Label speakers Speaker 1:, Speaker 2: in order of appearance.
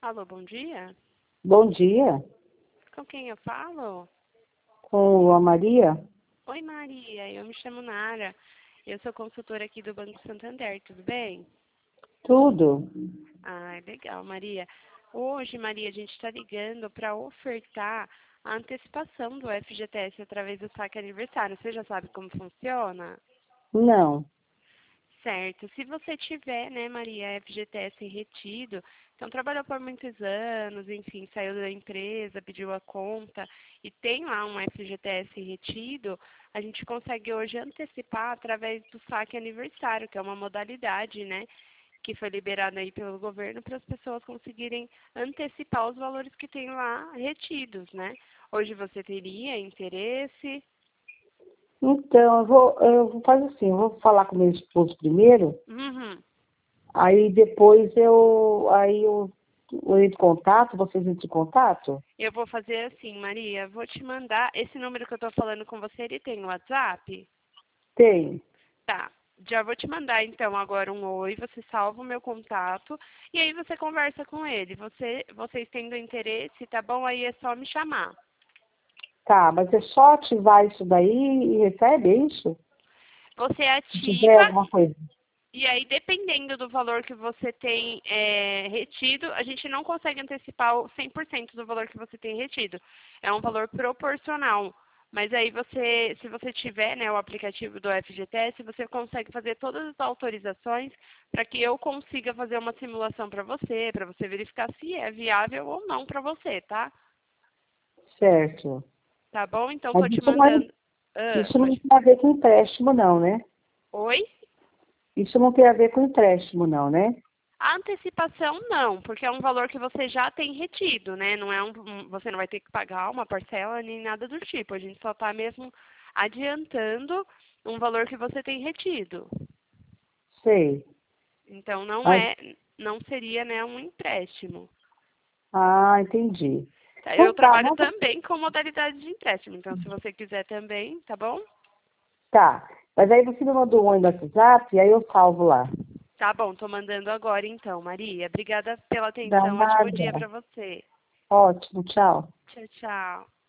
Speaker 1: Alô, bom dia.
Speaker 2: Bom dia,
Speaker 1: Com quem eu falo?
Speaker 2: com a Maria.
Speaker 1: Oi, Maria. Eu me chamo Nara. Eu sou consultora aqui do Banco Santander, tudo bem?
Speaker 2: Tudo.
Speaker 1: Ah, legal, Maria. Hoje, Maria, a gente está ligando para ofertar a antecipação do FGTS através do saque aniversário. Você já sabe como funciona?
Speaker 2: Não.
Speaker 1: Certo. Se você tiver, né, Maria, FGTS retido, então trabalhou por muitos anos, enfim, saiu da empresa, pediu a conta e tem lá um FGTS retido, a gente consegue hoje antecipar através do saque aniversário, que é uma modalidade, né, que foi liberada aí pelo governo para as pessoas conseguirem antecipar os valores que tem lá retidos, né? Hoje você teria interesse?
Speaker 2: Então, eu vou fazer assim, eu vou falar com meu esposo primeiro,
Speaker 1: Uhum.
Speaker 2: aí depois eu entro em contato, vocês entram em contato?
Speaker 1: Eu vou fazer assim, Maria, vou te mandar esse número que eu estou falando com você, ele tem o WhatsApp?
Speaker 2: Tem.
Speaker 1: Tá. Já vou te mandar então agora um oi, você salva o meu contato e aí você conversa com ele. Vocês tendo interesse, tá bom? Aí é só me chamar.
Speaker 2: Tá, mas é só ativar isso daí e recebe, é isso?
Speaker 1: Você
Speaker 2: Se tiver
Speaker 1: ativa
Speaker 2: alguma coisa.
Speaker 1: e aí dependendo do valor que você tem retido, a gente não consegue antecipar o 100% do valor que você tem retido. É um valor proporcional. Mas aí você, se você tiver, né, o aplicativo do FGTS, você consegue fazer todas as autorizações para que eu consiga fazer uma simulação para você verificar se é viável ou não para você, tá?
Speaker 2: Certo.
Speaker 1: Tá bom? Então
Speaker 2: Mas
Speaker 1: estou te mandando. Ah,
Speaker 2: isso não
Speaker 1: pode.
Speaker 2: tem a ver com empréstimo, não, né?
Speaker 1: Oi?
Speaker 2: Isso não tem a ver com empréstimo, não, né?
Speaker 1: A antecipação não, porque é um valor que você já tem retido, né? Não é você não vai ter que pagar uma parcela nem nada do tipo. A gente só está mesmo adiantando um valor que você tem retido.
Speaker 2: Sei.
Speaker 1: Então
Speaker 2: Mas,
Speaker 1: não seria, né, um empréstimo.
Speaker 2: entendi.
Speaker 1: Tá? Eu
Speaker 2: Então tá,
Speaker 1: trabalho
Speaker 2: não,
Speaker 1: também com modalidade de empréstimo, então se você quiser também, tá bom?
Speaker 2: tá. Mas aí você me mandou um oi no WhatsApp e aí eu salvo lá.
Speaker 1: Tá bom, tô mandando agora então, Maria. Obrigada pela
Speaker 2: Dá
Speaker 1: atenção. Ótimo dia
Speaker 2: nada.
Speaker 1: para você.
Speaker 2: Ótimo, tchau.
Speaker 1: Tchau, tchau.